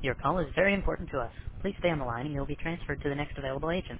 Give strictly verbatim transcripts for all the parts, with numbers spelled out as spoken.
Your call is very important to us. Please stay on the line and you'll be transferred to the next available agent.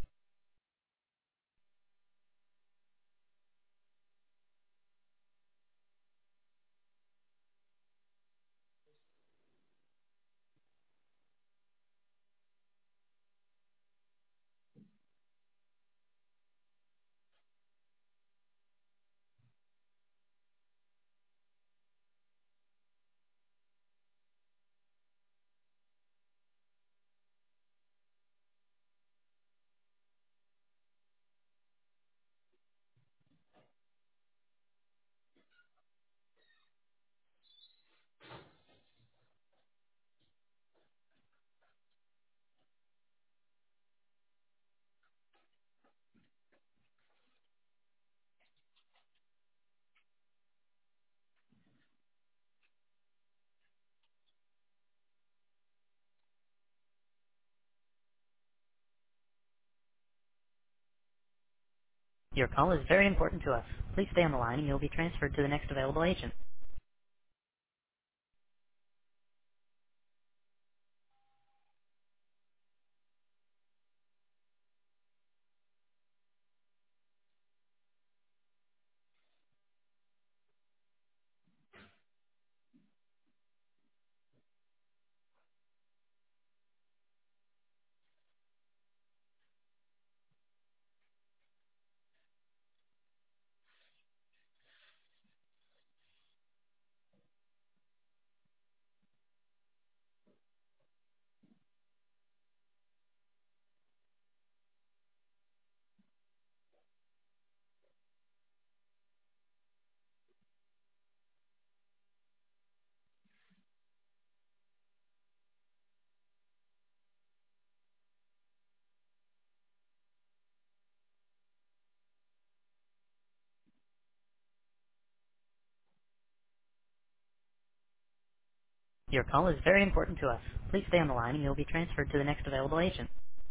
Your call is very important to us. Please stay on the line and you'll be transferred to the next available agent. Your call is very important to us. Please stay on the line and you'll be transferred to the next available agent.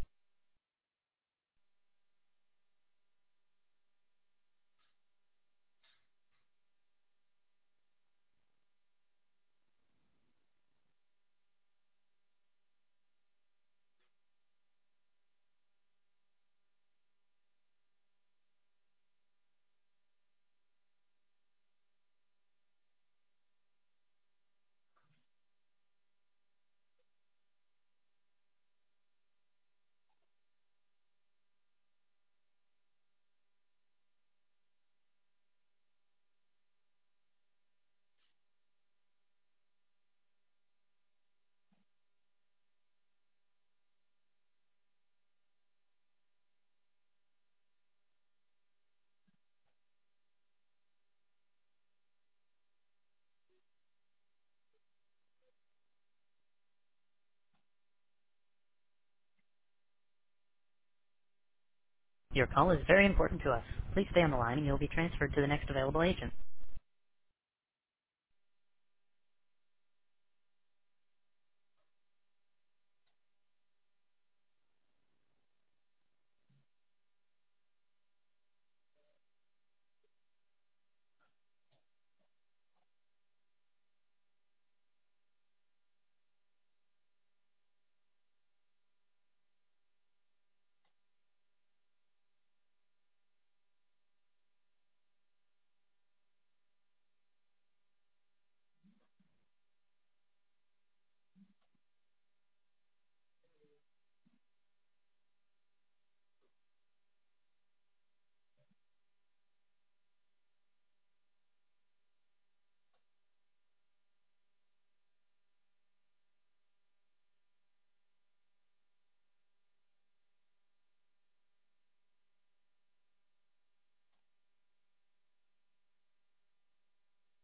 Your call is very important to us. Please stay on the line and you'll be transferred to the next available agent.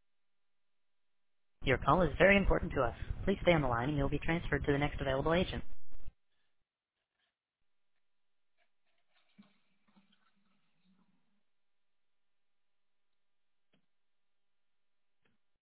Your call is very important to us. Please stay on the line and you'll be transferred to the next available agent.